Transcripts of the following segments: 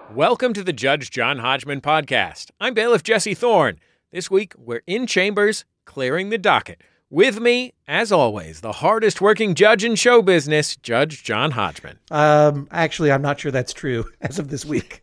Welcome to the Judge John Hodgman podcast. I'm bailiff Jesse Thorne. This week, we're in chambers, clearing the docket. With me, as always, the hardest working judge in show business, Judge John Hodgman. Actually, I'm not sure that's true as of this week.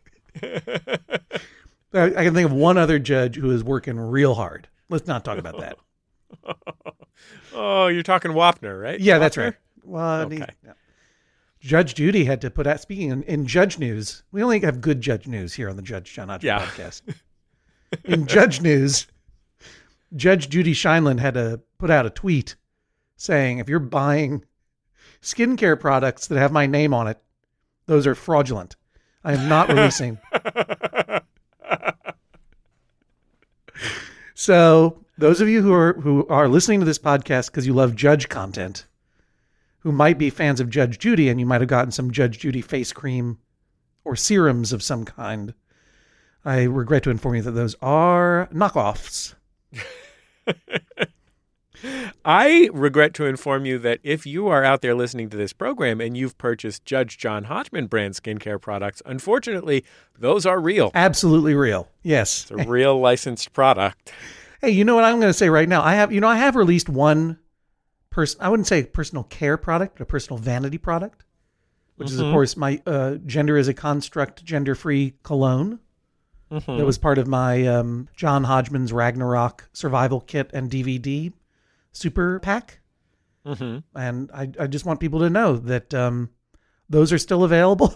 I can think of one other judge who is working real hard. Let's not talk about that. Oh, you're talking Wapner, right? Yeah, Wapner? That's right. Well, okay. Judge Judy had to put out, speaking in judge news, we only have good judge news here on the Judge John Hodgman podcast. In judge news, Judge Judy Scheinland had to put out a tweet saying, if you're buying skincare products that have my name on it, those are fraudulent. I am not releasing. So those of you who are listening to this podcast because you love judge content, who might be fans of Judge Judy, and you might have gotten some Judge Judy face cream or serums of some kind, I regret to inform you that those are knockoffs. I regret to inform you that if you are out there listening to this program and you've purchased Judge John Hodgman brand skincare products, unfortunately, those are real. Absolutely real. Yes. It's a real licensed product. Hey, you know what I'm going to say right now? I have released one I wouldn't say a personal care product, but a personal vanity product, which is, of course, my Gender is a Construct gender-free cologne. That was part of my John Hodgman's Ragnarok survival kit and DVD super pack. And I just want people to know that those are still available.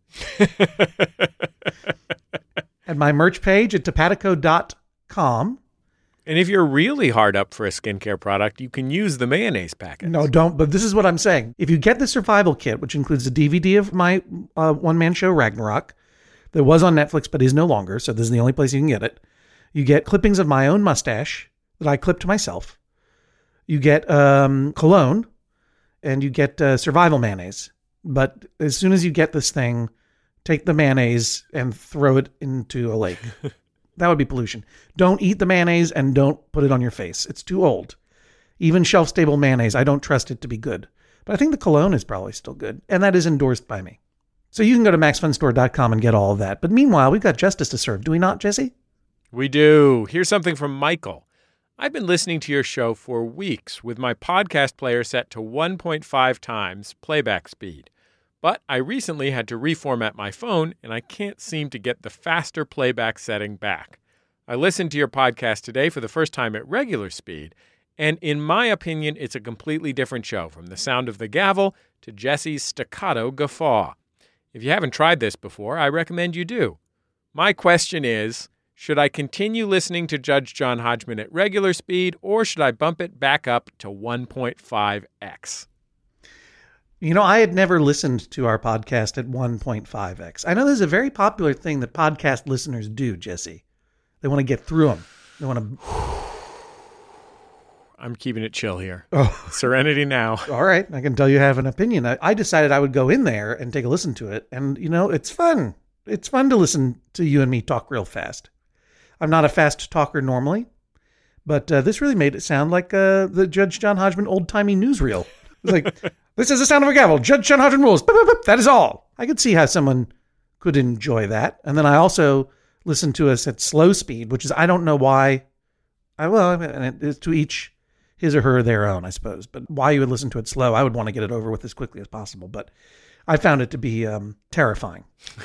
At my merch page at topatico.com. And if you're really hard up for a skincare product, you can use the mayonnaise packet. No, don't. But this is what I'm saying. If you get the survival kit, which includes a DVD of my one-man show, Ragnarok, that was on Netflix but is no longer, so this is the only place you can get it. You get clippings of my own mustache that I clipped myself. You get cologne, and you get survival mayonnaise. But as soon as you get this thing, take the mayonnaise and throw it into a lake. That would be pollution. Don't eat the mayonnaise and don't put it on your face. It's too old. Even shelf-stable mayonnaise, I don't trust it to be good. But I think the cologne is probably still good. And that is endorsed by me. So you can go to maxfunstore.com and get all of that. But meanwhile, we've got justice to serve. Do we not, Jesse? We do. Here's something from Michael. I've been listening to your show for weeks with my podcast player set to 1.5 times playback speed. But I recently had to reformat my phone, and I can't seem to get the faster playback setting back. I listened to your podcast today for the first time at regular speed, and in my opinion, it's a completely different show, from the sound of the gavel to Jesse's staccato guffaw. If you haven't tried this before, I recommend you do. My question is, should I continue listening to Judge John Hodgman at regular speed, or should I bump it back up to 1.5x? You know, I had never listened to our podcast at 1.5x. I know this is a very popular thing that podcast listeners do, Jesse. They want to get through them. They want to... I'm keeping it chill here. Oh. Serenity now. All right. I can tell you have an opinion. I decided I would go in there and take a listen to it. And, you know, it's fun. It's fun to listen to you and me talk real fast. I'm not a fast talker normally, but this really made it sound like the Judge John Hodgman old-timey newsreel. It's like... This is the sound of a gavel. Judge John Hodgman rules. Boop, boop, boop. That is all. I could see how someone could enjoy that. And then I also listened to us at slow speed, which is, I don't know why. And it's to each his or her their own, I suppose. But why you would listen to it slow, I would want to get it over with as quickly as possible. But I found it to be terrifying.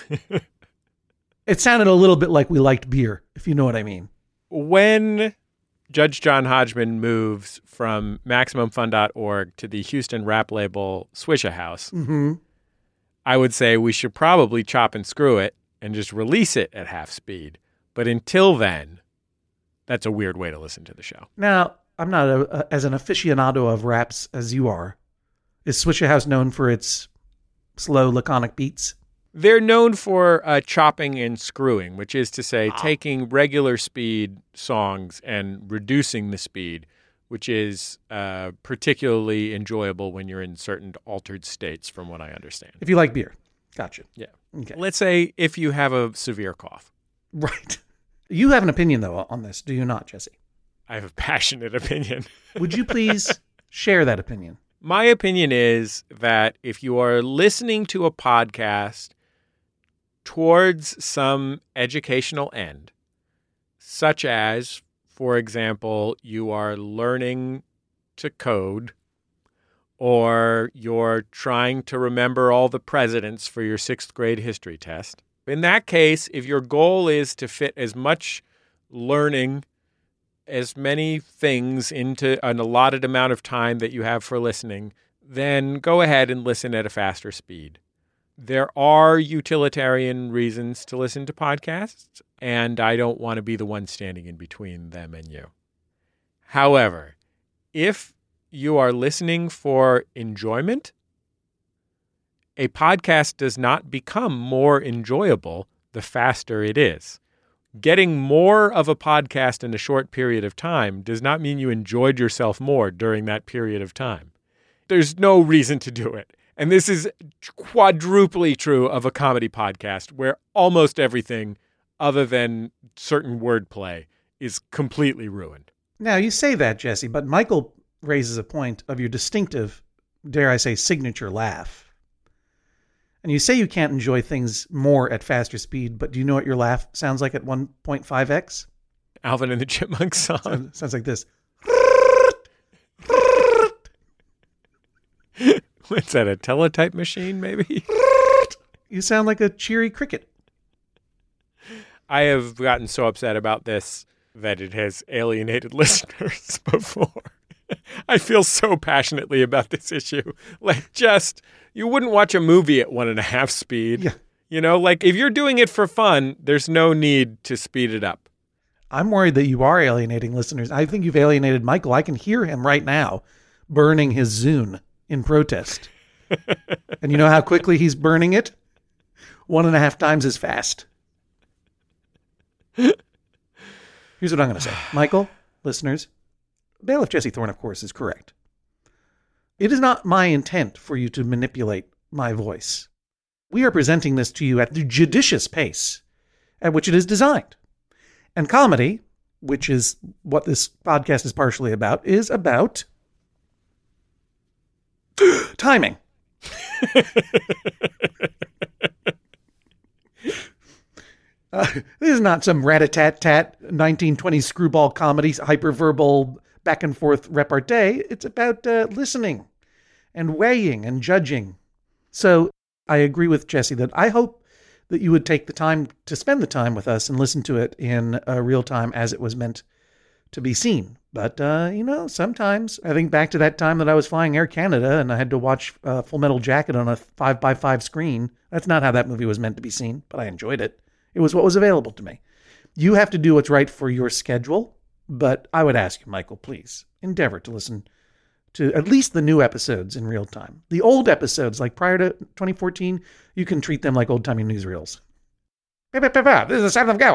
It sounded a little bit like we liked beer, if you know what I mean. When Judge John Hodgman moves from MaximumFun.org to the Houston rap label Swishahouse, I would say we should probably chop and screw it and just release it at half speed. But until then, that's a weird way to listen to the show. Now, I'm not as an aficionado of raps as you are. Is Swishahouse known for its slow, laconic beats? They're known for chopping and screwing, which is to say taking regular speed songs and reducing the speed, which is particularly enjoyable when you're in certain altered states, from what I understand. If you like beer. Gotcha. Yeah. Okay. Let's say if you have a severe cough. Right. You have an opinion, though, on this, do you not, Jesse? I have a passionate opinion. Would you please share that opinion? My opinion is that if you are listening to a podcast towards some educational end, such as, for example, you are learning to code, or you're trying to remember all the presidents for your 6th grade history test. In that case, if your goal is to fit as much learning, as many things into an allotted amount of time that you have for listening, then go ahead and listen at a faster speed. There are utilitarian reasons to listen to podcasts, and I don't want to be the one standing in between them and you. However, if you are listening for enjoyment, a podcast does not become more enjoyable the faster it is. Getting more of a podcast in a short period of time does not mean you enjoyed yourself more during that period of time. There's no reason to do it. And this is quadruply true of a comedy podcast where almost everything other than certain wordplay is completely ruined. Now, you say that, Jesse, but Michael raises a point of your distinctive, dare I say, signature laugh. And you say you can't enjoy things more at faster speed, but do you know what your laugh sounds like at 1.5x? Alvin and the Chipmunks song. Sounds like this. What's that, a teletype machine, maybe? You sound like a cheery cricket. I have gotten so upset about this that it has alienated listeners before. I feel so passionately about this issue. Like, just, you wouldn't watch a movie at 1.5 speed. Yeah. You know, like, if you're doing it for fun, there's no need to speed it up. I'm worried that you are alienating listeners. I think you've alienated Michael. I can hear him right now burning his Zune in protest. And you know how quickly he's burning it? 1.5 times as fast. Here's what I'm going to say. Michael, listeners, Bailiff Jesse Thorne, of course, is correct. It is not my intent for you to manipulate my voice. We are presenting this to you at the judicious pace at which it is designed. And comedy, which is what this podcast is partially about, is about timing. This is not some rat-a-tat-tat 1920s screwball comedy, hyperverbal back and forth repartee. It's about listening and weighing and judging. So I agree with Jesse that I hope that you would take the time to spend the time with us and listen to it in real time as it was meant to be seen. But, sometimes I think back to that time that I was flying Air Canada and I had to watch Full Metal Jacket on a 5x5 screen. That's not how that movie was meant to be seen, but I enjoyed it. It was what was available to me. You have to do what's right for your schedule, but I would ask you, Michael, please endeavor to listen to at least the new episodes in real time. The old episodes, like prior to 2014, you can treat them like old-timey newsreels. This is the Seventh Gale.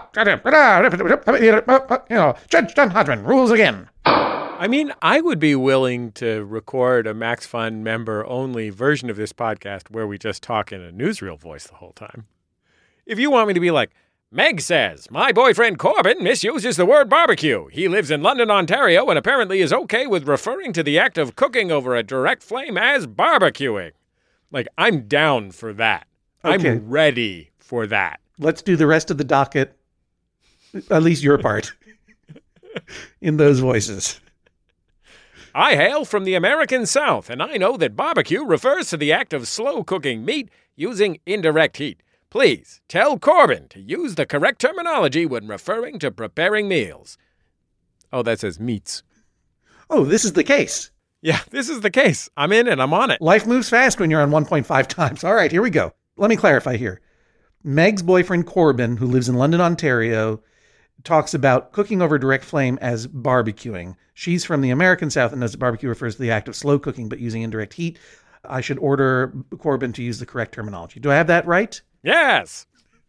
Judge John Hodgman rules again. I mean, I would be willing to record a Max Fun member-only version of this podcast where we just talk in a newsreel voice the whole time. If you want me to be like, Meg says, my boyfriend Corbin misuses the word barbecue. He lives in London, Ontario, and apparently is okay with referring to the act of cooking over a direct flame as barbecuing. Like, I'm down for that. Okay. I'm ready for that. Let's do the rest of the docket, at least your part, in those voices. I hail from the American South, and I know that barbecue refers to the act of slow cooking meat using indirect heat. Please tell Corbin to use the correct terminology when referring to preparing meals. Oh, that says meats. Oh, this is the case. Yeah, this is the case. I'm in and I'm on it. Life moves fast when you're on 1.5 times. All right, here we go. Let me clarify here. Meg's boyfriend Corbin, who lives in London, Ontario, talks about cooking over direct flame as barbecuing. She's from the American South and knows that barbecue refers to the act of slow cooking but using indirect heat. I should order Corbin to use the correct terminology. Do I have that right? Yes.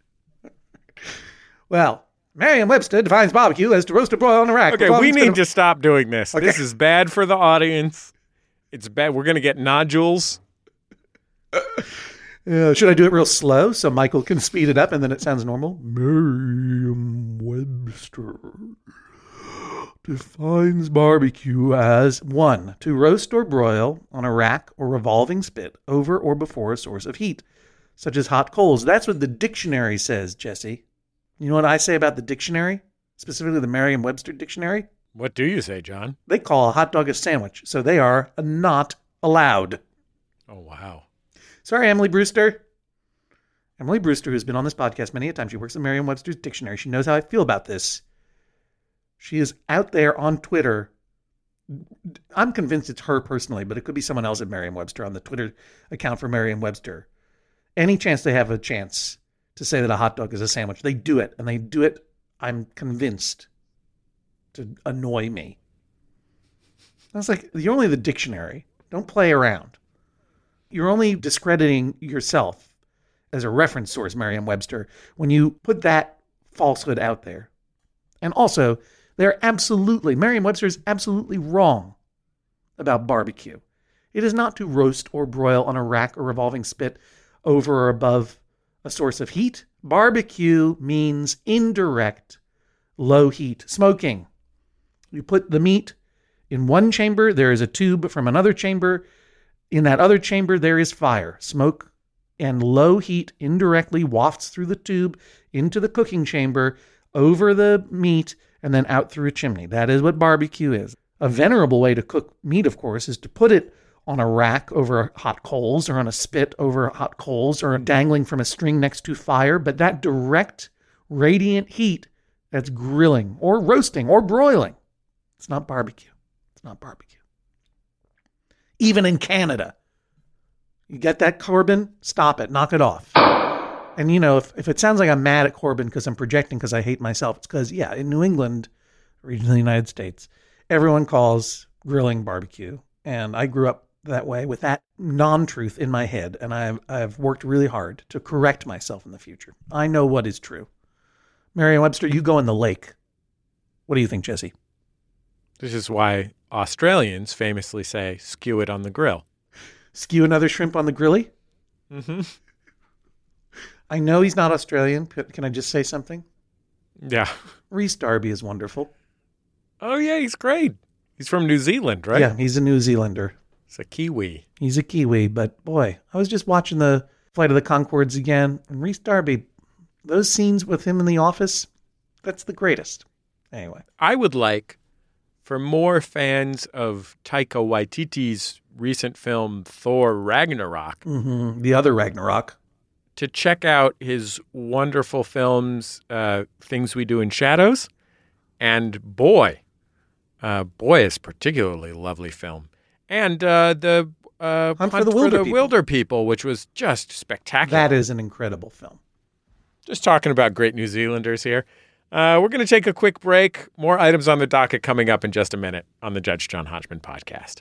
Well, Merriam-Webster defines barbecue as to roast or broil on a rack. Okay, we need to stop doing this. Okay. This is bad for the audience. It's bad. We're going to get nodules. Should I do it real slow so Michael can speed it up and then it sounds normal? Merriam-Webster defines barbecue as 1, to roast or broil on a rack or revolving spit over or before a source of heat. such as hot coals. That's what the dictionary says, Jesse. You know what I say about the dictionary? Specifically the Merriam-Webster dictionary? What do you say, John? They call a hot dog a sandwich, so they are not allowed. Oh, wow. Sorry, Emily Brewster. Emily Brewster, who's been on this podcast many a time, she works at Merriam-Webster's dictionary. She knows how I feel about this. She is out there on Twitter. I'm convinced it's her personally, but it could be someone else at Merriam-Webster on the Twitter account for Merriam-Webster. Any chance they have a chance to say that a hot dog is a sandwich, they do it. And they do it, I'm convinced, to annoy me. I was like, you're only the dictionary. Don't play around. You're only discrediting yourself as a reference source, Merriam-Webster, when you put that falsehood out there. And also, Merriam-Webster is absolutely wrong about barbecue. It is not to roast or broil on a rack or revolving spit over or above a source of heat. Barbecue means indirect, low heat smoking. You put the meat in one chamber, there is a tube from another chamber. In that other chamber, there is fire. Smoke and low heat indirectly wafts through the tube into the cooking chamber, over the meat, and then out through a chimney. That is what barbecue is. A venerable way to cook meat, of course, is to put it on a rack over hot coals, or on a spit over hot coals, or dangling from a string next to fire. But that direct, radiant heat, that's grilling, or roasting, or broiling. It's not barbecue. It's not barbecue. Even in Canada. You get that, Corbyn? Stop it. Knock it off. And, you know, if it sounds like I'm mad at Corbyn because I'm projecting because I hate myself, it's because, yeah, in New England, region of the United States, everyone calls grilling barbecue. And I grew up that way with that non-truth in my head. And I've worked really hard to correct myself in the future. I know what is true. Merriam-Webster, you go in the lake. What do you think, Jesse? This is why Australians famously say, skew it on the grill. Skew another shrimp on the grilly? Mm-hmm. I know he's not Australian. Can I just say something? Yeah. Rhys Darby is wonderful. Oh, yeah, he's great. He's from New Zealand, right? Yeah, he's a New Zealander. He's a Kiwi. He's a Kiwi, but boy, I was just watching the Flight of the Conchords again, and Rhys Darby, those scenes with him in the office, that's the greatest. Anyway. I would like for more fans of Taika Waititi's recent film Thor Ragnarok, the other Ragnarok, to check out his wonderful films, Things We Do in Shadows, and Boy. Boy is particularly lovely film. And the Hunt for the Wilder People, which was just spectacular. That is an incredible film. Just talking about great New Zealanders here. We're going to take a quick break. More items on the docket coming up in just a minute on the Judge John Hodgman podcast.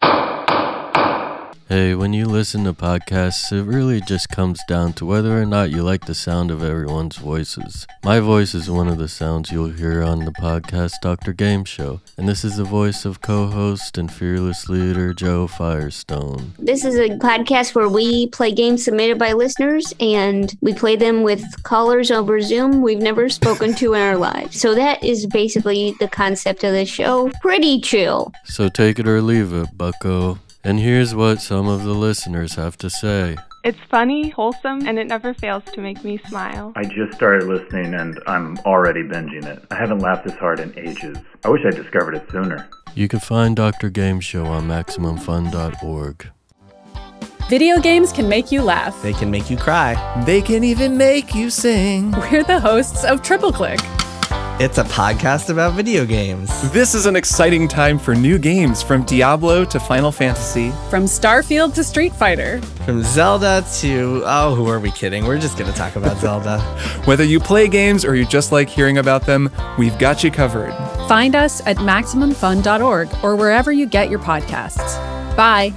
Hey, when you listen to podcasts, it really just comes down to whether or not you like the sound of everyone's voices. My voice is one of the sounds you'll hear on the podcast Dr. Game Show, and this is the voice of co-host and fearless leader Joe Firestone. This is a podcast where we play games submitted by listeners, and we play them with callers over Zoom we've never spoken to in our lives. So that is basically the concept of the show. Pretty chill. So take it or leave it, bucko. And here's what some of the listeners have to say. It's funny, wholesome, and it never fails to make me smile. I just started listening and I'm already binging it. I haven't laughed this hard in ages. I wish I discovered it sooner. You can find Dr. Game Show on MaximumFun.org. Video games can make you laugh. They can make you cry. They can even make you sing. We're the hosts of Triple Click. It's a podcast about video games. This is an exciting time for new games, from Diablo to Final Fantasy. From Starfield to Street Fighter. From Zelda to... Oh, who are we kidding? We're just going to talk about Zelda. Whether you play games or you just like hearing about them, we've got you covered. Find us at MaximumFun.org or wherever you get your podcasts. Bye.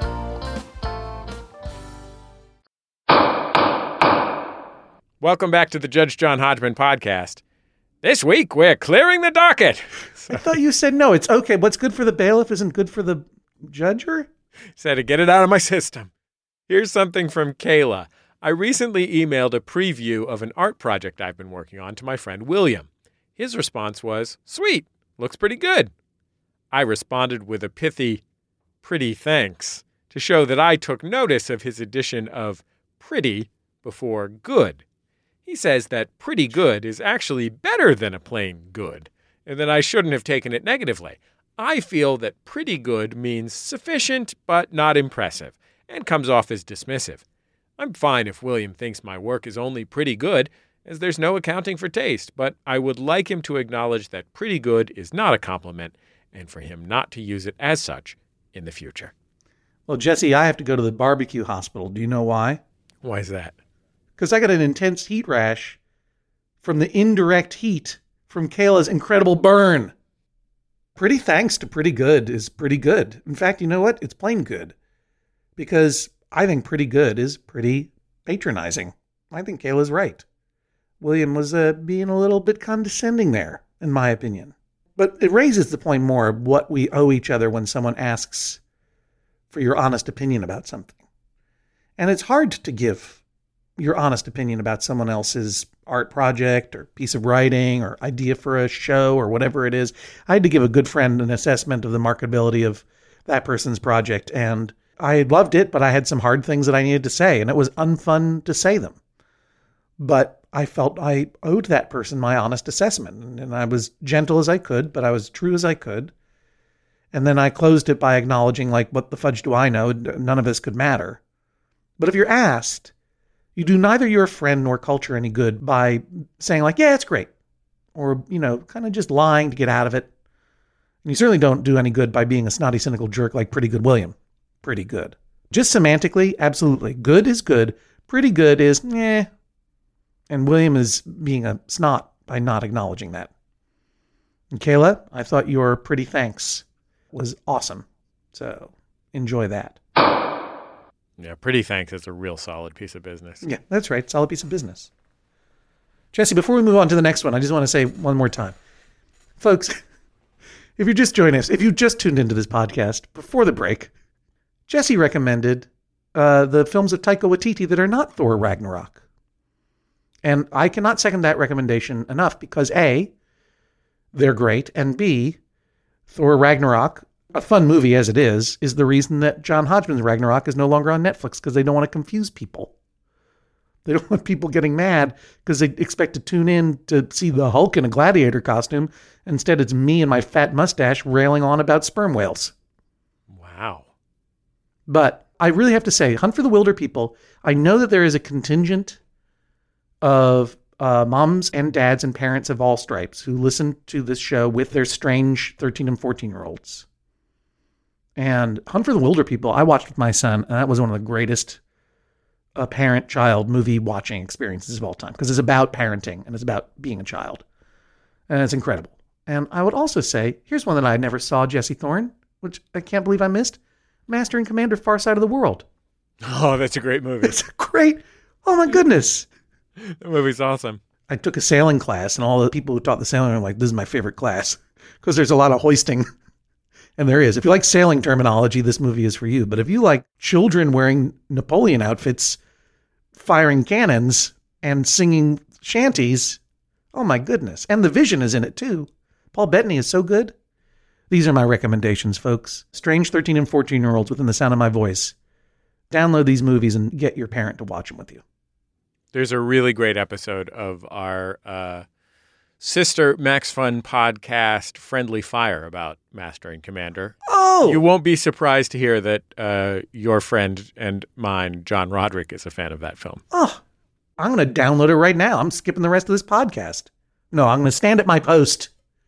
Welcome back to the Judge John Hodgman podcast. This week, we're clearing the docket. I thought you said no. It's okay. What's good for the bailiff isn't good for the judger? Said to get it out of my system. Here's something from Kayla. I recently emailed a preview of an art project I've been working on to my friend William. His response was, sweet, looks pretty good. I responded with a pithy, pretty thanks, to show that I took notice of his addition of pretty before good. He says that pretty good is actually better than a plain good, and that I shouldn't have taken it negatively. I feel that pretty good means sufficient but not impressive, and comes off as dismissive. I'm fine if William thinks my work is only pretty good, as there's no accounting for taste, but I would like him to acknowledge that pretty good is not a compliment, and for him not to use it as such in the future. Well, Jesse, I have to go to the barbecue hospital. Do you know why? Why is that? Because I got an intense heat rash from the indirect heat from Kayla's incredible burn. Pretty thanks to pretty good is pretty good. In fact, you know what? It's plain good. Because I think pretty good is pretty patronizing. I think Kayla's right. William was being a little bit condescending there, in my opinion. But it raises the point more of what we owe each other when someone asks for your honest opinion about something. And it's hard to give your honest opinion about someone else's art project or piece of writing or idea for a show or whatever it is. I had to give a good friend an assessment of the marketability of that person's project, and I loved it, but I had some hard things that I needed to say, and it was unfun to say them. But I felt I owed that person my honest assessment, and I was gentle as I could, but I was true as I could. And then I closed it by acknowledging, like, what the fudge do I know? None of this could matter. But if you're asked, you do neither your friend nor culture any good by saying, like, yeah, it's great. Or, kind of just lying to get out of it. And you certainly don't do any good by being a snotty, cynical jerk like Pretty Good William. Pretty good. Just semantically, absolutely. Good is good. Pretty good is, eh. And William is being a snot by not acknowledging that. And Kayla, I thought your pretty thanks was awesome. So enjoy that. Yeah, pretty thanks is a real solid piece of business. Yeah, that's right. Solid piece of business. Jesse, before we move on to the next one, I just want to say one more time. Folks, if you're just joining us, if you just tuned into this podcast before the break, Jesse recommended the films of Taika Waititi that are not Thor Ragnarok. And I cannot second that recommendation enough because A, they're great, and B, Thor Ragnarok, a fun movie as it is the reason that John Hodgman's Ragnarok is no longer on Netflix, because they don't want to confuse people. They don't want people getting mad because they expect to tune in to see the Hulk in a gladiator costume. Instead, it's me and my fat mustache railing on about sperm whales. Wow. But I really have to say, Hunt for the Wilder People, I know that there is a contingent of moms and dads and parents of all stripes who listen to this show with their strange 13 and 14-year-olds. And Hunt for the Wilder People, I watched with my son, and that was one of the greatest parent-child movie watching experiences of all time, because it's about parenting, and it's about being a child. And it's incredible. And I would also say, here's one that I never saw, Jesse Thorne, which I can't believe I missed, Master and Commander Far Side of the World. Oh, that's a great movie. It's great. Oh, my goodness. The movie's awesome. I took a sailing class, and all the people who taught the sailing were like, this is my favorite class, because there's a lot of hoisting. And there is. If you like sailing terminology, this movie is for you. But if you like children wearing Napoleon outfits, firing cannons, and singing shanties, oh my goodness. And the vision is in it too. Paul Bettany is so good. These are my recommendations, folks. Strange 13 and 14-year-olds within the sound of my voice. Download these movies and get your parent to watch them with you. There's a really great episode of our sister Max Fun podcast, Friendly Fire, about Master and Commander. Oh! You won't be surprised to hear that your friend and mine, John Roderick, is a fan of that film. Oh, I'm going to download it right now. I'm skipping the rest of this podcast. No, I'm going to stand at my post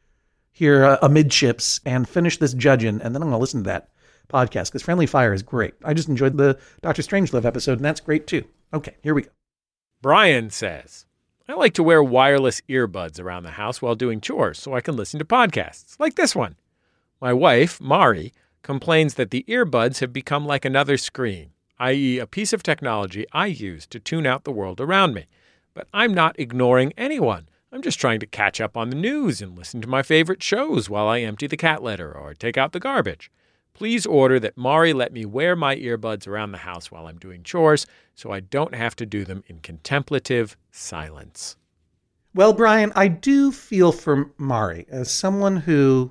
here amidships and finish this judging, and then I'm going to listen to that podcast, because Friendly Fire is great. I just enjoyed the Dr. Strangelove episode, and that's great too. Okay, here we go. Brian says, I like to wear wireless earbuds around the house while doing chores so I can listen to podcasts, like this one. My wife, Mari, complains that the earbuds have become like another screen, i.e. a piece of technology I use to tune out the world around me. But I'm not ignoring anyone. I'm just trying to catch up on the news and listen to my favorite shows while I empty the cat litter or take out the garbage. Please order that Mari let me wear my earbuds around the house while I'm doing chores so I don't have to do them in contemplative silence. Well, Brian, I do feel for Mari as someone who,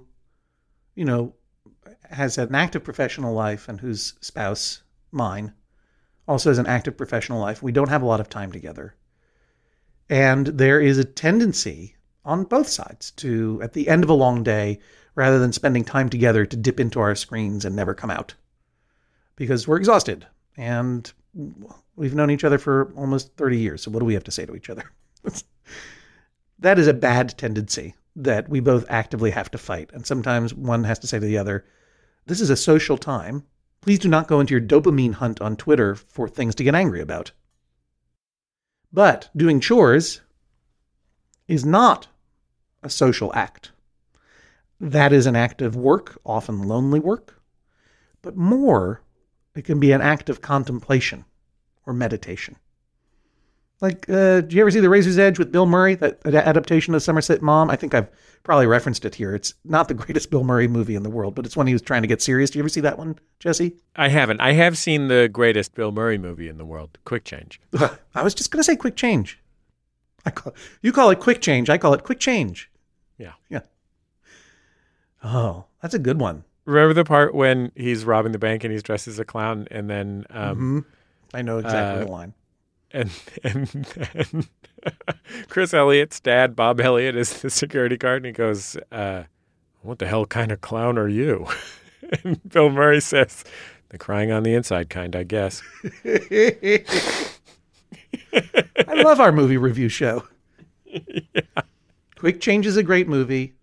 has an active professional life and whose spouse, mine, also has an active professional life. We don't have a lot of time together. And there is a tendency on both sides to, at the end of a long day, rather than spending time together, to dip into our screens and never come out. Because we're exhausted. And we've known each other for almost 30 years. So what do we have to say to each other? That is a bad tendency that we both actively have to fight. And sometimes one has to say to the other, this is a social time. Please do not go into your dopamine hunt on Twitter for things to get angry about. But doing chores is not a social act. That is an act of work, often lonely work. But more, it can be an act of contemplation or meditation. Like, did you ever see The Razor's Edge with Bill Murray, that adaptation of Somerset Maugham? I think I've probably referenced it here. It's not the greatest Bill Murray movie in the world, but it's when he was trying to get serious. Did you ever see that one, Jesse? I haven't. I have seen the greatest Bill Murray movie in the world, Quick Change. I was just going to say Quick Change. You call it Quick Change. I call it Quick Change. Yeah. Oh, that's a good one. Remember the part when he's robbing the bank and he's dressed as a clown, and then I know exactly the line. And Chris Elliott's dad, Bob Elliott, is the security guard, and he goes, what the hell kind of clown are you? And Bill Murray says, the crying on the inside kind, I guess. I love our movie review show. Yeah. Quick Change is a great movie.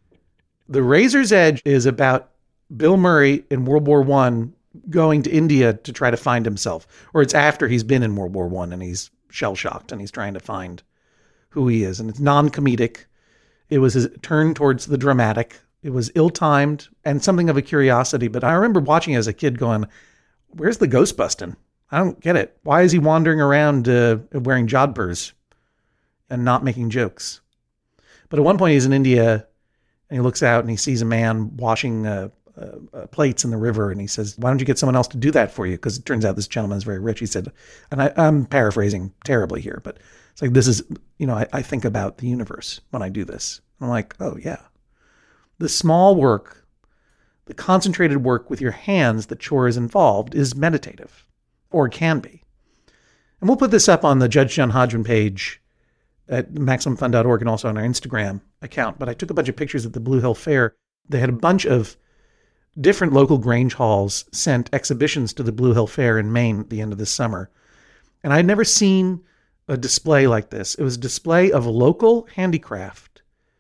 The Razor's Edge is about Bill Murray in World War I going to India to try to find himself. Or it's after he's been in World War I and he's shell-shocked and he's trying to find who he is. And it's non-comedic. It was his turn towards the dramatic. It was ill-timed and something of a curiosity. But I remember watching it as a kid going, where's the ghost busting? I don't get it. Why is he wandering around wearing jodhpurs and not making jokes? But at one point he's in India and he looks out and he sees a man washing plates in the river, and he says, why don't you get someone else to do that for you? Because it turns out this gentleman is very rich. He said, and I'm paraphrasing terribly here, but it's like, this is, I think about the universe when I do this. I'm like, oh yeah. The small work, the concentrated work with your hands that chore is involved is meditative, or can be. And we'll put this up on the Judge John Hodgman page at MaximumFun.org and also on our Instagram account. But I took a bunch of pictures at the Blue Hill Fair. They had a bunch of different local Grange halls sent exhibitions to the Blue Hill Fair in Maine at the end of this summer. And I'd never seen a display like this. It was a display of local handicraft,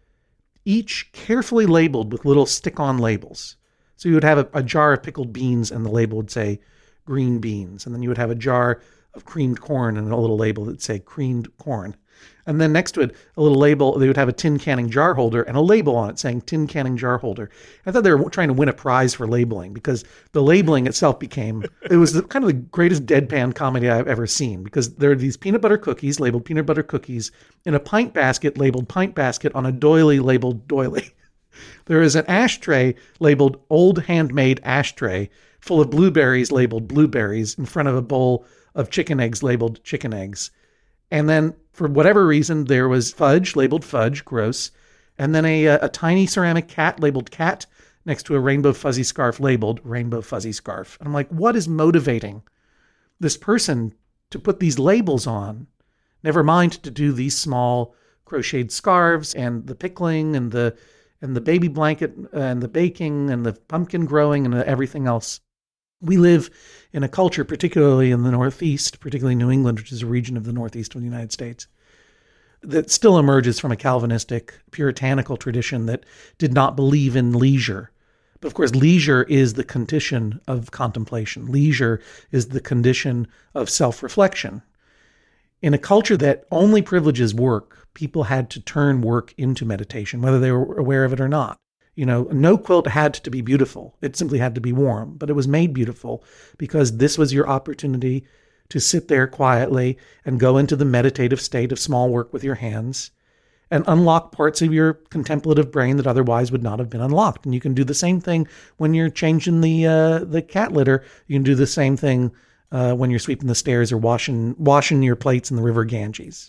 each carefully labeled with little stick-on labels. So you would have a jar of pickled beans and the label would say green beans. And then you would have a jar of creamed corn and a little label that would say creamed corn. And then next to it, a little label, they would have a tin canning jar holder and a label on it saying tin canning jar holder. I thought they were trying to win a prize for labeling because the labeling itself it was kind of the greatest deadpan comedy I've ever seen, because there are these peanut butter cookies labeled peanut butter cookies in a pint basket labeled pint basket on a doily labeled doily. There is an ashtray labeled old handmade ashtray full of blueberries labeled blueberries in front of a bowl of chicken eggs labeled chicken eggs. And then, for whatever reason, there was fudge labeled fudge, gross. And then a tiny ceramic cat labeled cat next to a rainbow fuzzy scarf labeled rainbow fuzzy scarf. And I'm like, what is motivating this person to put these labels on? Never mind to do these small crocheted scarves and the pickling and the baby blanket and the baking and the pumpkin growing and everything else. We live in a culture, particularly in the Northeast, particularly New England, which is a region of the Northeast of the United States, that still emerges from a Calvinistic, puritanical tradition that did not believe in leisure. But of course, leisure is the condition of contemplation. Leisure is the condition of self-reflection. In a culture that only privileges work, people had to turn work into meditation, whether they were aware of it or not. No quilt had to be beautiful. It simply had to be warm, but it was made beautiful because this was your opportunity to sit there quietly and go into the meditative state of small work with your hands and unlock parts of your contemplative brain that otherwise would not have been unlocked. And you can do the same thing when you're changing the cat litter. You can do the same thing when you're sweeping the stairs or washing your plates in the river Ganges.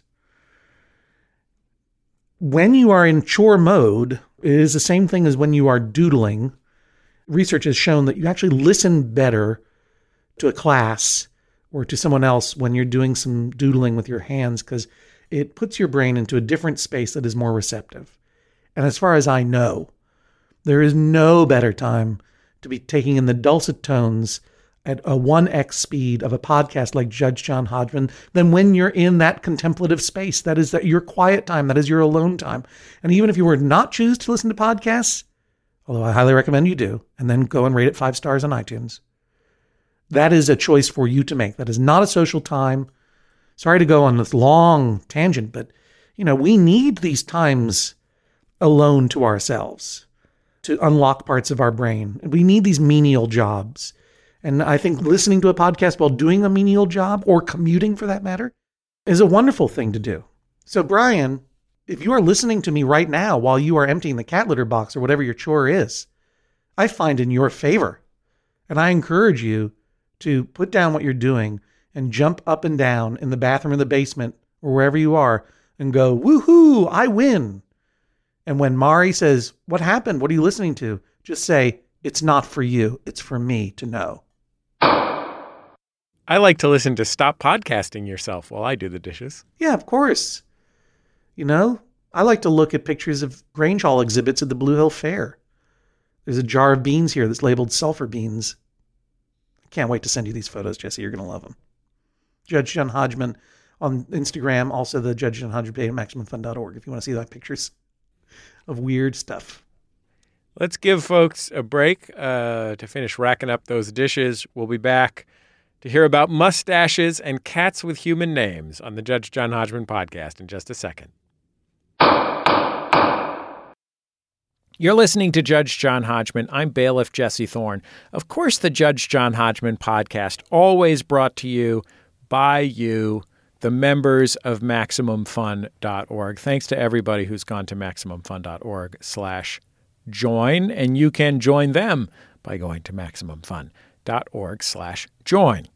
When you are in chore mode, it is the same thing as when you are doodling. Research has shown that you actually listen better to a class or to someone else when you're doing some doodling with your hands, because it puts your brain into a different space that is more receptive. And as far as I know, there is no better time to be taking in the dulcet tones at a 1x speed of a podcast like Judge John Hodgman than when you're in that contemplative space. That is your quiet time. That is your alone time. And even if you were not choose to listen to podcasts, although I highly recommend you do, and then go and rate it 5 stars on iTunes, that is a choice for you to make. That is not a social time. Sorry to go on this long tangent, but we need these times alone to ourselves to unlock parts of our brain. We need these menial jobs. And I think listening to a podcast while doing a menial job, or commuting for that matter, is a wonderful thing to do. So Brian, if you are listening to me right now while you are emptying the cat litter box or whatever your chore is, I find in your favor. And I encourage you to put down what you're doing and jump up and down in the bathroom or the basement or wherever you are and go, woohoo, I win. And when Mari says, what happened? What are you listening to? Just say, it's not for you. It's for me to know. I like to listen to Stop Podcasting Yourself while I do the dishes. Yeah, of course. I like to look at pictures of Grange Hall exhibits at the Blue Hill Fair. There's a jar of beans here that's labeled sulfur beans. I can't wait to send you these photos, Jesse. You're going to love them. Judge John Hodgman on Instagram, also the Judge John Hodgman page at MaximumFun.org if you want to see like pictures of weird stuff. Let's give folks a break to finish racking up those dishes. We'll be back to hear about mustaches and cats with human names on the Judge John Hodgman podcast in just a second. You're listening to Judge John Hodgman. I'm bailiff Jesse Thorne. Of course, the Judge John Hodgman podcast, always brought to you by you, the members of MaximumFun.org. Thanks to everybody who's gone to MaximumFun.org/join, and you can join them by going to MaximumFun.org/join.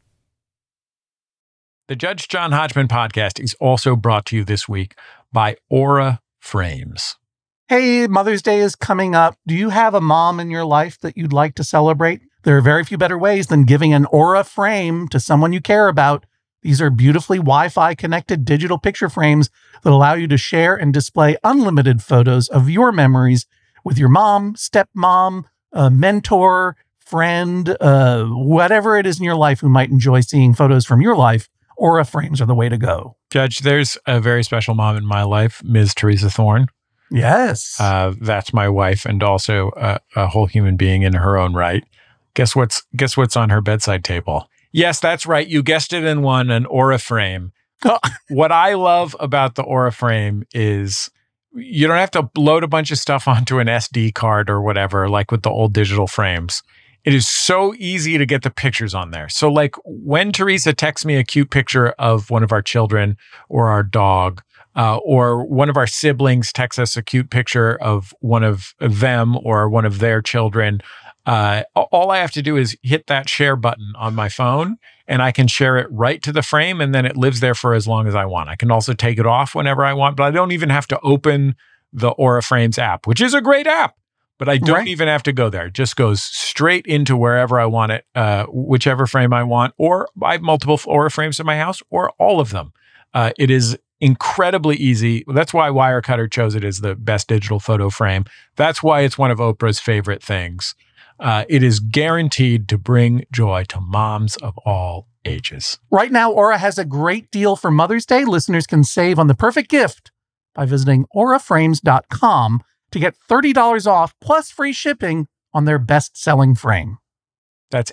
The Judge John Hodgman podcast is also brought to you this week by Aura Frames. Hey, Mother's Day is coming up. Do you have a mom in your life that you'd like to celebrate? There are very few better ways than giving an Aura frame to someone you care about. These are beautifully Wi-Fi connected digital picture frames that allow you to share and display unlimited photos of your memories with your mom, stepmom, mentor, friend, whatever it is in your life who might enjoy seeing photos from your life. Aura frames are the way to go. Judge, there's a very special mom in my life, Ms. Teresa Thorne. Yes. That's my wife, and also a whole human being in her own right. Guess what's on her bedside table? Yes, that's right. You guessed it and won an Aura frame. What I love about the Aura frame is you don't have to load a bunch of stuff onto an SD card or whatever, like with the old digital frames. It is so easy to get the pictures on there. So like when Teresa texts me a cute picture of one of our children or our dog, or one of our siblings texts us a cute picture of one of them or one of their children, all I have to do is hit that share button on my phone and I can share it right to the frame, and then it lives there for as long as I want. I can also take it off whenever I want, but I don't even have to open the Aura Frames app, which is a great app. But I don't even have to go there. It just goes straight into wherever I want it, whichever frame I want, or I have multiple Aura frames in my house, or all of them. It is incredibly easy. That's why Wirecutter chose it as the best digital photo frame. That's why it's one of Oprah's favorite things. It is guaranteed to bring joy to moms of all ages. Right now, Aura has a great deal for Mother's Day. Listeners can save on the perfect gift by visiting auraframes.com to get $30 off plus free shipping on their best-selling frame. That's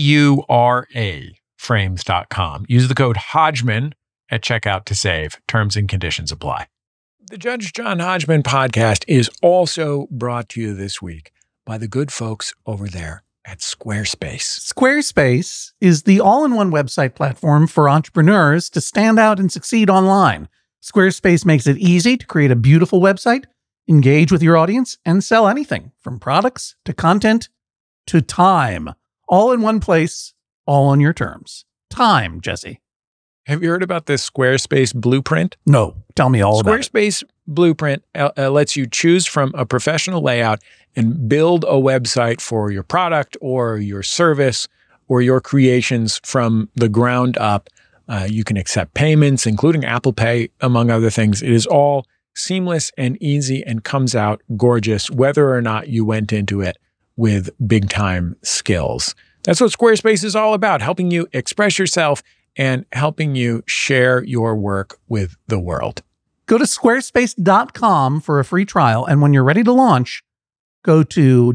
AURA frames.com. Use the code Hodgman at checkout to save. Terms and conditions apply. The Judge John Hodgman podcast is also brought to you this week by the good folks over there at Squarespace. Squarespace is the all-in-one website platform for entrepreneurs to stand out and succeed online. Squarespace makes it easy to create a beautiful website, engage with your audience, and sell anything from products to content to time. All in one place, all on your terms. Time, Jesse. Have you heard about this Squarespace blueprint? No. Tell me all about it. Squarespace blueprint lets you choose from a professional layout and build a website for your product or your service or your creations from the ground up. You can accept payments, including Apple Pay, among other things. It is all seamless and easy and comes out gorgeous, whether or not you went into it with big time skills. That's what Squarespace is all about, helping you express yourself and helping you share your work with the world. Go to squarespace.com for a free trial. And when you're ready to launch, go to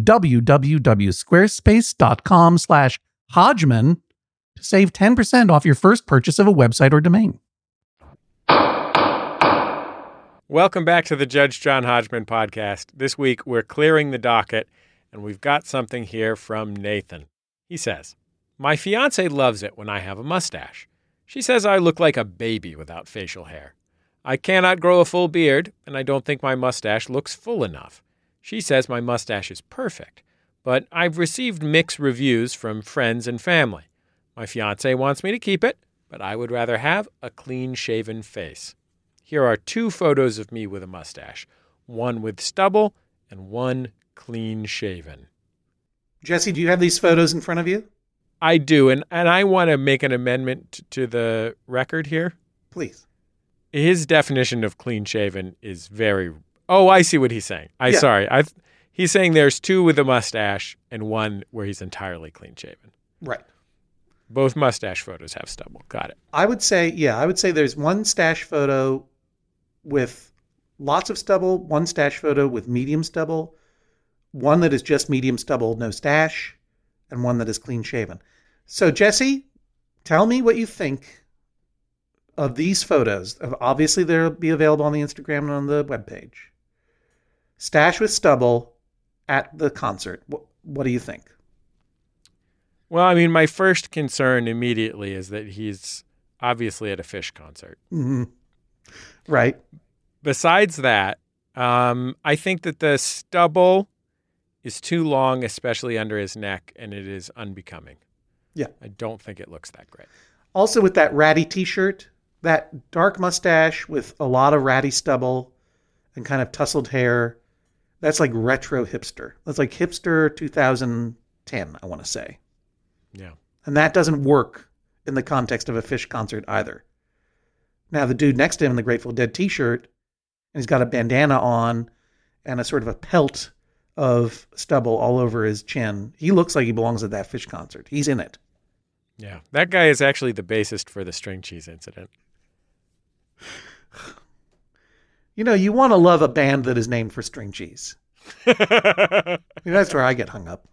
www.squarespace.com/Hodgman to save 10% off your first purchase of a website or domain. Welcome back to the Judge John Hodgman podcast. This week, we're clearing the docket, and we've got something here from Nathan. He says, "My fiance loves it when I have a mustache. She says I look like a baby without facial hair. I cannot grow a full beard, and I don't think my mustache looks full enough. She says my mustache is perfect, but I've received mixed reviews from friends and family. My fiance wants me to keep it, but I would rather have a clean-shaven face. Here are 2 photos of me with a mustache, one with stubble and one clean-shaven." Jesse, do you have these photos in front of you? I do, and I want to make an amendment to the record here. Please. His definition of clean-shaven is very... Oh, I see what he's saying. Sorry. He's saying there's 2 with a mustache and one where he's entirely clean-shaven. Right. Both mustache photos have stubble. Got it. I would say there's one stash photo with lots of stubble, one stash photo with medium stubble, one that is just medium stubble, no stash, and one that is clean shaven. So Jesse, tell me what you think of these photos. Obviously, they'll be available on the Instagram and on the webpage. Stash with stubble at the concert. What do you think? Well, I mean, my first concern immediately is that he's obviously at a Phish concert. Mm-hmm. Right. Besides that, I think that the stubble is too long, especially under his neck, and it is unbecoming. Yeah. I don't think it looks that great. Also with that ratty t-shirt, that dark mustache with a lot of ratty stubble and kind of tousled hair, that's like retro hipster. That's like hipster 2010, I want to say. Yeah. And that doesn't work in the context of a Phish concert either. Now, the dude next to him in the Grateful Dead t-shirt, and he's got a bandana on and a sort of a pelt of stubble all over his chin. He looks like he belongs at that Phish concert. He's in it. Yeah. That guy is actually the bassist for the String Cheese Incident. You know, you want to love a band that is named for string cheese. That's where I get hung up.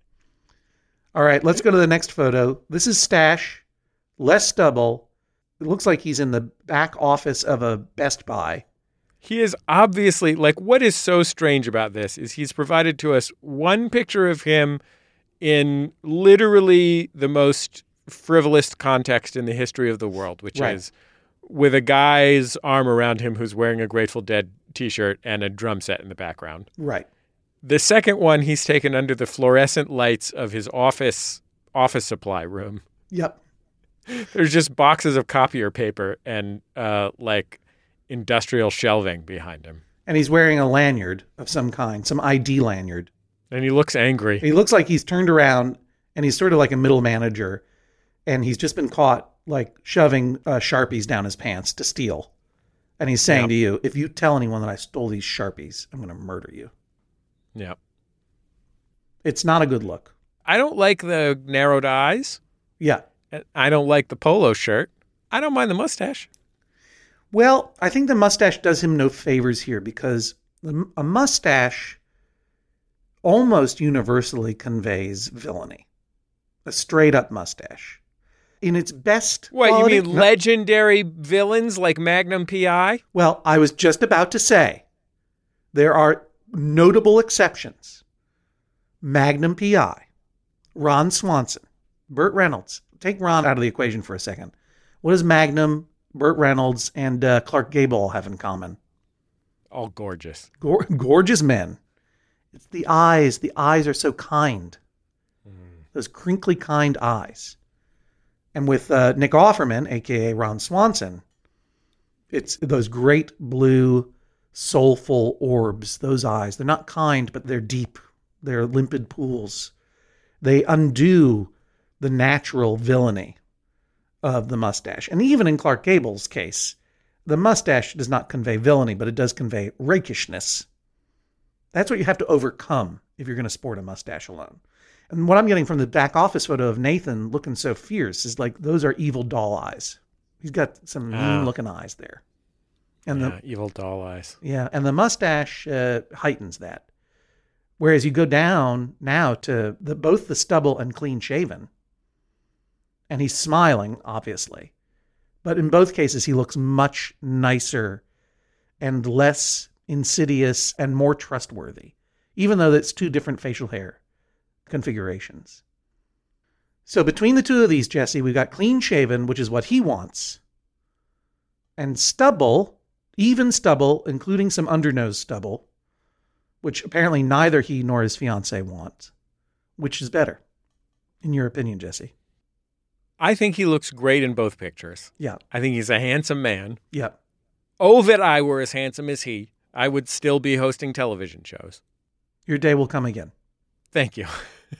All right, let's go to the next photo. This is Stash, less stubble. It looks like he's in the back office of a Best Buy. He is obviously, like, what is so strange about this is he's provided to us one picture of him in literally the most frivolous context in the history of the world, which is with a guy's arm around him who's wearing a Grateful Dead t-shirt and a drum set in the background. Right. The second one he's taken under the fluorescent lights of his office supply room. Yep. There's just boxes of copier paper and like industrial shelving behind him. And he's wearing a lanyard of some kind, some ID lanyard. And he looks angry. He looks like he's turned around and he's sort of like a middle manager. And he's just been caught like shoving Sharpies down his pants to steal. And he's saying to you, if you tell anyone that I stole these Sharpies, I'm going to murder you. Yeah. It's not a good look. I don't like the narrowed eyes. Yeah. I don't like the polo shirt. I don't mind the mustache. Well, I think the mustache does him no favors here because a mustache almost universally conveys villainy. A straight up mustache. In its best quality, you mean legendary villains like Magnum P.I.? Well, I was just about to say there are notable exceptions. Magnum P.I., Ron Swanson, Burt Reynolds. Take Ron out of the equation for a second. What does Magnum, Burt Reynolds, and Clark Gable all have in common? All gorgeous. Gorgeous men. It's the eyes. The eyes are so kind. Those crinkly, kind eyes. And with Nick Offerman, a.k.a. Ron Swanson, it's those great blue, soulful orbs, those eyes. They're not kind, but they're deep. They're limpid pools. They undo the natural villainy of the mustache. And even in Clark Gable's case, the mustache does not convey villainy, but it does convey rakishness. That's what you have to overcome if you're going to sport a mustache alone. And what I'm getting from the back office photo of Nathan looking so fierce is like those are evil doll eyes. He's got some mean-looking eyes there. And the evil doll eyes. Yeah, and the mustache heightens that. Whereas you go down now to both the stubble and clean shaven, and he's smiling, obviously. But in both cases, he looks much nicer and less insidious and more trustworthy, even though that's two different facial hair configurations. So between the two of these, Jesse, we've got clean shaven, which is what he wants, and stubble, even stubble, including some undernose stubble, which apparently neither he nor his fiancée want. Which is better, in your opinion, Jesse? I think he looks great in both pictures. Yeah. I think he's a handsome man. Yeah. Oh, that I were as handsome as he. I would still be hosting television shows. Your day will come again. Thank you.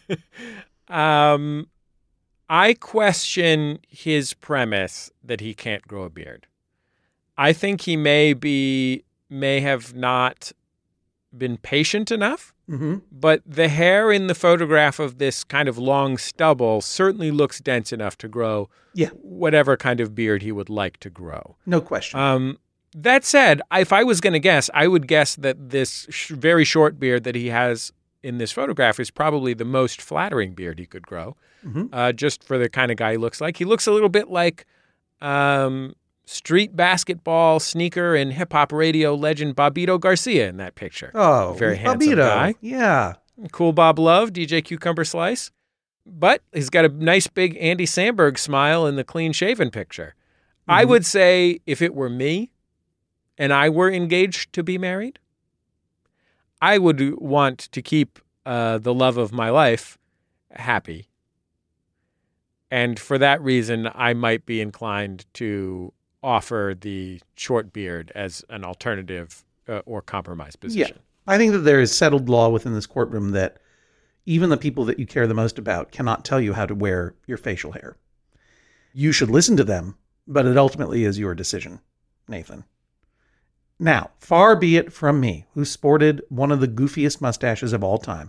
I question his premise that he can't grow a beard. I think he may have not been patient enough, but the hair in the photograph of this kind of long stubble certainly looks dense enough to grow whatever kind of beard he would like to grow. No question. That said, if I was going to guess, I would guess that this very short beard that he has in this photograph is probably the most flattering beard he could grow, just for the kind of guy he looks like. He looks a little bit like street basketball sneaker and hip-hop radio legend Bobbito Garcia in that picture. Oh, very handsome Bobbito. guy. Yeah. Cool Bob Love, DJ Cucumber Slice. But he's got a nice big Andy Samberg smile in the clean-shaven picture. I would say if it were me and I were engaged to be married, I would want to keep the love of my life happy. And for that reason, I might be inclined to offer the short beard as an alternative or compromise position. Yeah. I think that there is settled law within this courtroom that even the people that you care the most about cannot tell you how to wear your facial hair. You should listen to them, but it ultimately is your decision, Nathan. Now, far be it from me, who sported one of the goofiest mustaches of all time.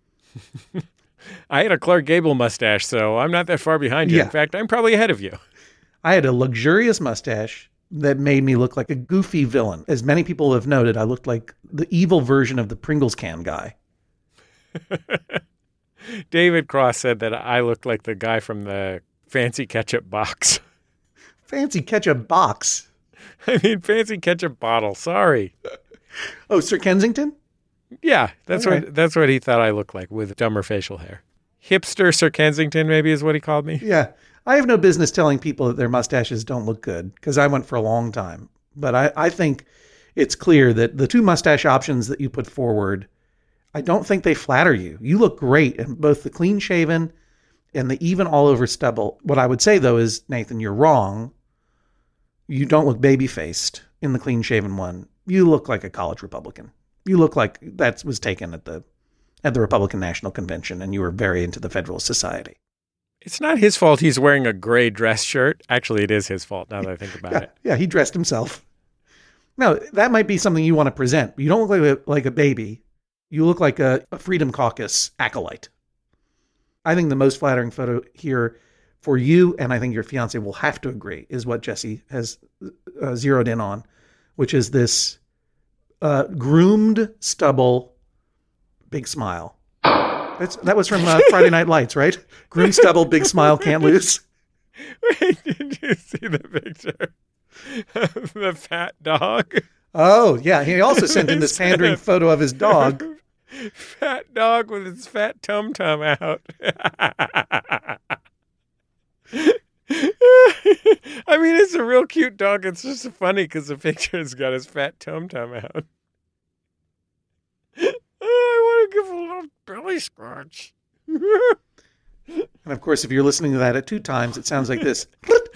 I had a Clark Gable mustache, so I'm not that far behind you. Yeah. In fact, I'm probably ahead of you. I had a luxurious mustache that made me look like a goofy villain. As many people have noted, I looked like the evil version of the Pringles can guy. David Cross said that I looked like the guy from the fancy ketchup box. Fancy ketchup box? I mean, fancy ketchup bottle. Sorry. Oh, Sir Kensington? Yeah, that's right. That's what he thought I looked like with dumber facial hair. Hipster Sir Kensington, maybe, is what he called me. Yeah. I have no business telling people that their mustaches don't look good, because I went for a long time. But I think it's clear that the two mustache options that you put forward, I don't think they flatter you. You look great in both the clean-shaven and the even all-over stubble. What I would say, though, is, Nathan, you're wrong. You don't look baby-faced in the clean-shaven one. You look like a college Republican. You look like that was taken at the Republican National Convention, and you were very into the Federalist Society. It's not his fault he's wearing a gray dress shirt. Actually, it is his fault now that I think about it. Yeah, he dressed himself. No, that might be something you want to present. You don't look like a baby. You look like a Freedom Caucus acolyte. I think the most flattering photo here for you, and I think your fiancé will have to agree, is what Jesse has zeroed in on, which is this groomed stubble, big smile. That was from Friday Night Lights, right? Groomed stubble, big smile, can't lose. Wait, did you see the picture of the fat dog? Oh, yeah. He also sent in this pandering photo of his dog. Fat dog with its fat tum-tum out. I mean, it's a real cute dog. It's just funny because the picture's got his fat tum-tum out. I want to give a little belly scratch. And of course, if you're listening to that at 2 times, it sounds like this.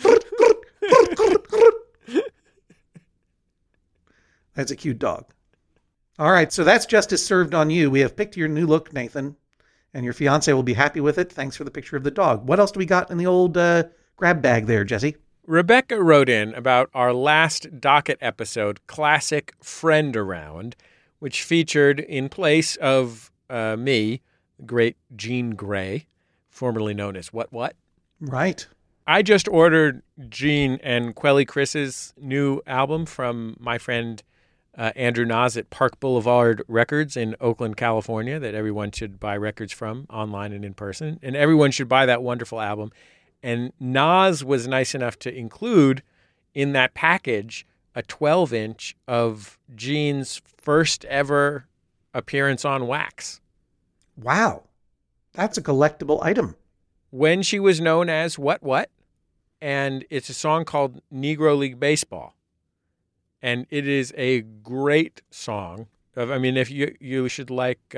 That's a cute dog. All right, so that's justice served on you. We have picked your new look, Nathan, and your fiance will be happy with it. Thanks for the picture of the dog. What else do we got in the old grab bag there, Jesse? Rebecca wrote in about our last docket episode, Classic Friend Around, which featured, in place of me, the great Jean Grey, formerly known as What? Right. I just ordered Jean and Quelly Chris's new album from my friend Andrew Nas at Park Boulevard Records in Oakland, California, that everyone should buy records from online and in person. And everyone should buy that wonderful album. And Nas was nice enough to include in that package a 12-inch of Jean's first ever appearance on wax. Wow. That's a collectible item. When she was known as What? And it's a song called Negro League Baseball. And it is a great song. If you should like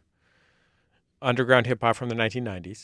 underground hip-hop from the 1990s.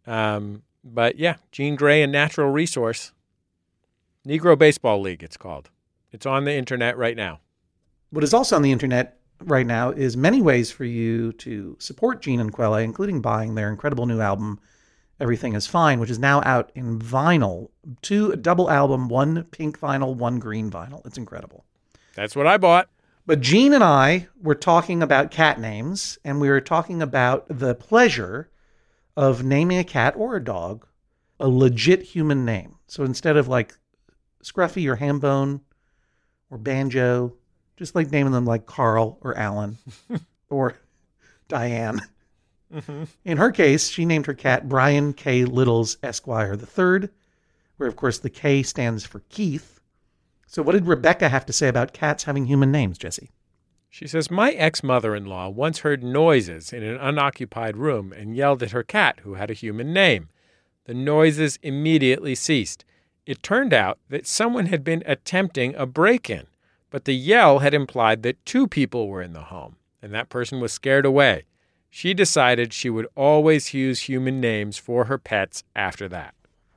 But yeah, Jean Grey and Natural Resource. Negro Baseball League, it's called. It's on the internet right now. What is also on the internet right now is many ways for you to support Jean and Quelly, including buying their incredible new album, Everything is Fine, which is now out in vinyl. 2 double album, 1 pink vinyl, 1 green vinyl. It's incredible. That's what I bought. But Jean and I were talking about cat names, and we were talking about the pleasure of naming a cat or a dog a legit human name. So instead of like Scruffy or Hambone or Banjo, just like naming them like Carl or Alan or Diane. Mm-hmm. In her case, she named her cat Brian K. Littles Esquire III, where, of course, the K stands for Keith. So what did Rebecca have to say about cats having human names, Jesse? She says, my ex-mother-in-law once heard noises in an unoccupied room and yelled at her cat, who had a human name. The noises immediately ceased. It turned out that someone had been attempting a break-in, but the yell had implied that 2 people were in the home, and that person was scared away. She decided she would always use human names for her pets after that.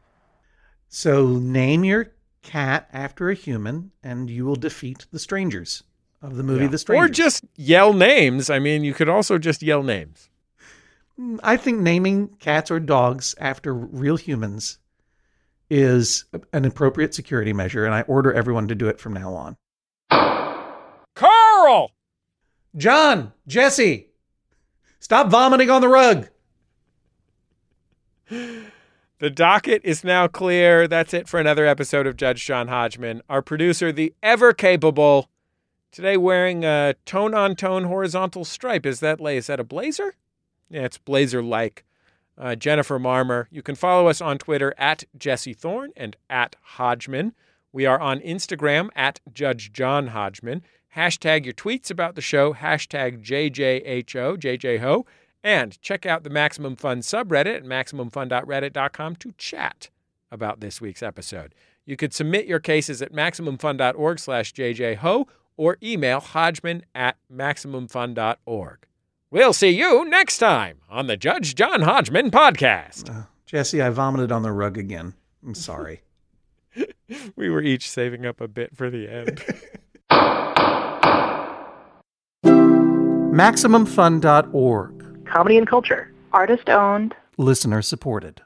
So name your cat after a human, and you will defeat the strangers of the movie The Strangers. Or just yell names. You could also just yell names. I think naming cats or dogs after real humans is an appropriate security measure, and I order everyone to do it from now on. Carl! John! Jesse! Stop vomiting on the rug! The docket is now clear. That's it for another episode of Judge John Hodgman. Our producer, the ever-capable, today wearing a tone-on-tone horizontal stripe. Is that a blazer? Yeah, it's blazer-like. Jennifer Marmer. You can follow us on Twitter at Jesse Thorne and at Hodgman. We are on Instagram at Judge John Hodgman. Hashtag your tweets about the show, hashtag JJHO, JJHO. And check out the Maximum Fun subreddit at MaximumFun.reddit.com to chat about this week's episode. You could submit your cases at MaximumFun.org/JJHo or email Hodgman@MaximumFun.org. We'll see you next time on the Judge John Hodgman podcast. Jesse, I vomited on the rug again. I'm sorry. We were each saving up a bit for the end. MaximumFun.org. Comedy and culture. Artist owned. Listener supported.